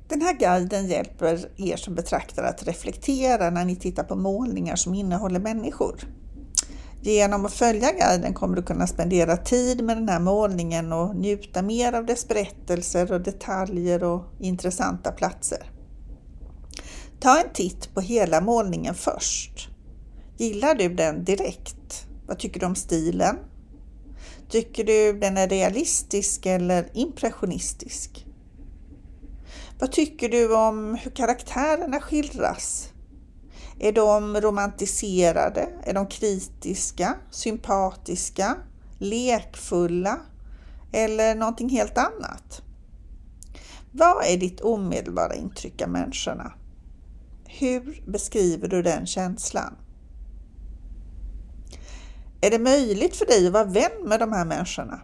Den här guiden hjälper er som betraktare att reflektera när ni tittar på målningar som innehåller människor. Genom att följa guiden kommer du kunna spendera tid med den här målningen och njuta mer av dess berättelser och detaljer och intressanta platser. Ta en titt på hela målningen först. Gillar du den direkt? Vad tycker du om stilen? Tycker du den är realistisk eller impressionistisk? Vad tycker du om hur karaktärerna skildras? Är de romantiserade? Är de kritiska, sympatiska, lekfulla eller någonting helt annat? Vad är ditt omedelbara intryck av människorna? Hur beskriver du den känslan? Är det möjligt för dig att vara vän med de här människorna?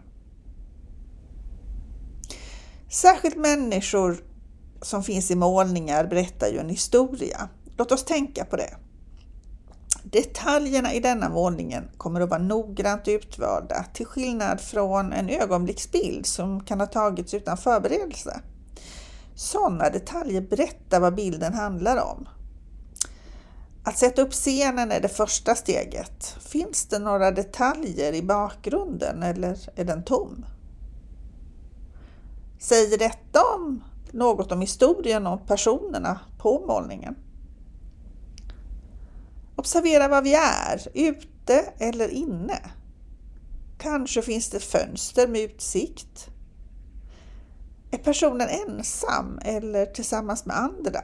Särskilt människor som finns i målningar berättar ju en historia. Låt oss tänka på det. Detaljerna i denna målningen kommer att vara noggrant utvalda, till skillnad från en ögonblicksbild som kan ha tagits utan förberedelse. Sådana detaljer berättar vad bilden handlar om. Att sätta upp scenen är det första steget. Finns det några detaljer i bakgrunden eller är den tom? Säger detta om något om historien och personerna på målningen? Observera vad vi är, ute eller inne. Kanske finns det fönster med utsikt. Är personen ensam eller tillsammans med andra?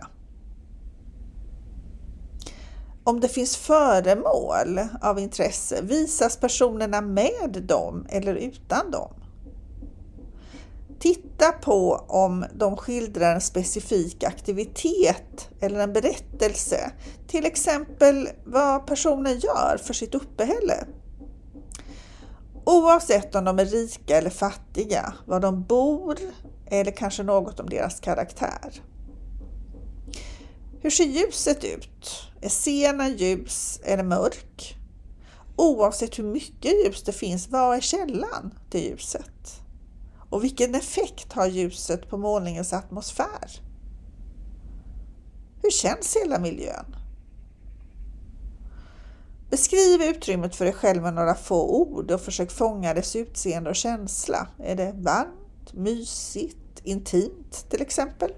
Om det finns föremål av intresse, visas personerna med dem eller utan dem? Titta på om de skildrar en specifik aktivitet eller en berättelse, till exempel vad personen gör för sitt uppehälle. Oavsett om de är rika eller fattiga, var de bor eller kanske något om deras karaktär. Hur ser ljuset ut? Är scenen ljus eller mörk? Oavsett hur mycket ljus det finns, vad är källan till ljuset? Och vilken effekt har ljuset på målningens atmosfär? Hur känns hela miljön? Beskriv utrymmet för dig själv med några få ord och försök fånga dess utseende och känsla. Är det varmt, mysigt, intimt till exempel?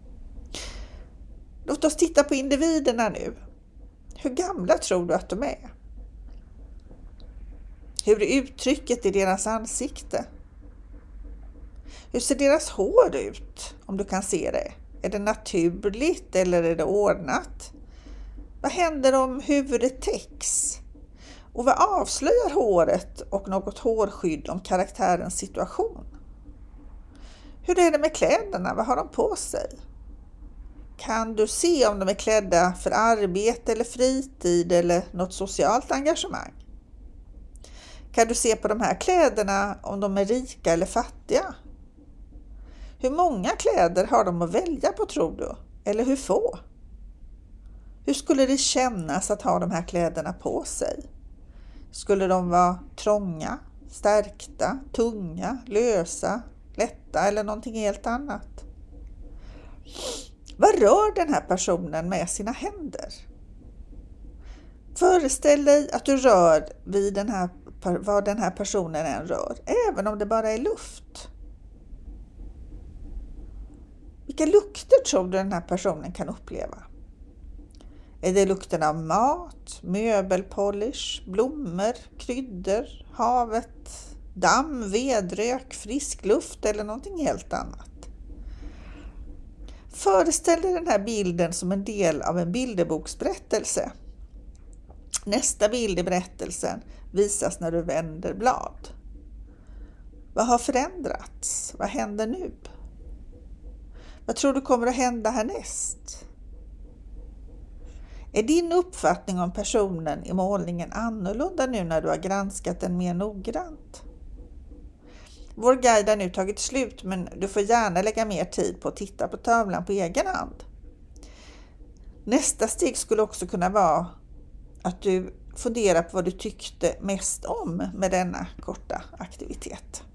Låt oss titta på individerna nu. Hur gamla tror du att de är? Hur är uttrycket i deras ansikte? Hur ser deras hår ut, om du kan se det? Är det naturligt eller är det ordnat? Vad händer om huvudet täcks? Och vad avslöjar håret och något hårskydd om karaktärens situation? Hur är det med kläderna? Vad har de på sig? Kan du se om de är klädda för arbete eller fritid eller något socialt engagemang? Kan du se på de här kläderna om de är rika eller fattiga? Hur många kläder har de att välja på tror du? Eller hur få? Hur skulle det kännas att ha de här kläderna på sig? Skulle de vara trånga, stärkta, tunga, lösa, lätta eller någonting helt annat? Vad rör den här personen med sina händer? Föreställ dig att du rör vid vad den här personen än rör, även om det bara är luft. Vilka lukter tror du den här personen kan uppleva? Är det lukten av mat, möbelpolish, blommor, kryddor, havet, damm, vedrök, frisk luft eller någonting helt annat? Föreställ dig den här bilden som en del av en bilderboksberättelse. Nästa bild i berättelsen visas när du vänder blad. Vad har förändrats? Vad händer nu? Vad tror du kommer att hända härnäst? Är din uppfattning om personen i målningen annorlunda nu när du har granskat den mer noggrant? Vår guide har nu tagit slut, men du får gärna lägga mer tid på att titta på tavlan på egen hand. Nästa steg skulle också kunna vara att du funderar på vad du tyckte mest om med denna korta aktivitet.